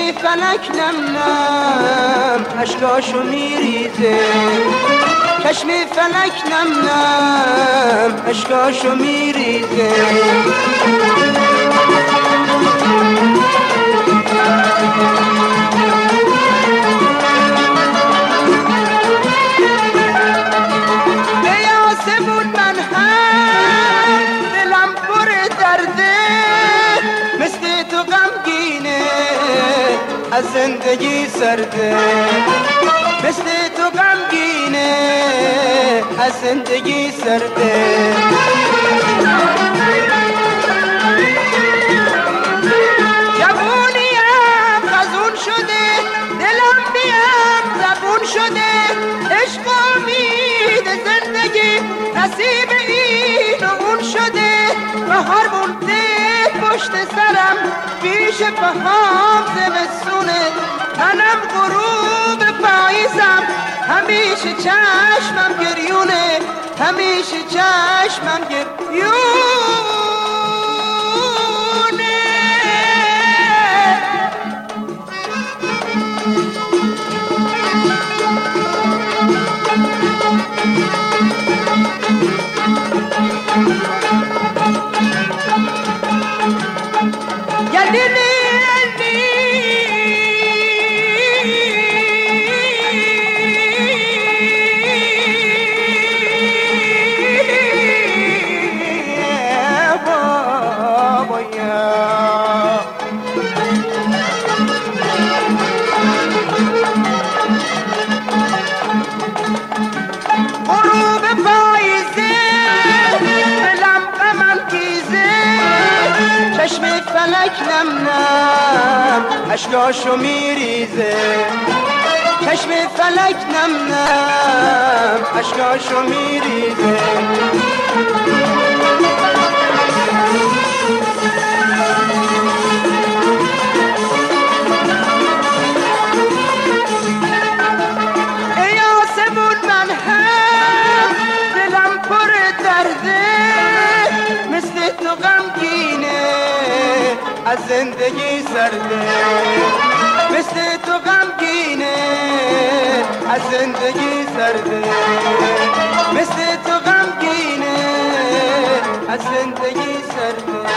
فلک نم نم اشکاشو میریزه، چشم فلک نم نم اشکاشو میریزه. به آسمون من هم دلم پر درده، مثل تو غمگینه از زندگی سرده، مثل تو غمگینه از زندگی سرده. جوونیم خزون شده، دلم بیم زبون شده، عشق و امید زندگی نصیب این و اون شده. بهار مونده پشت سرم، پیش بهام زمستونه، منم غروب پاییزم، همیشه چشمم گریونه، همیشه چشمم گریونه. غروب پاییزه دلم غمم کیزه، چشم فلک نم نم اشکاشو میریزه، چشم فلک نم نم اشکاشو میریزه. ای آسمون من هم دلم پر درده، مثل تو غمگینه از زندگی سرده، مثل تو غمگینه از زندگی سرده، مثل تو غمگینه از زندگی سرده.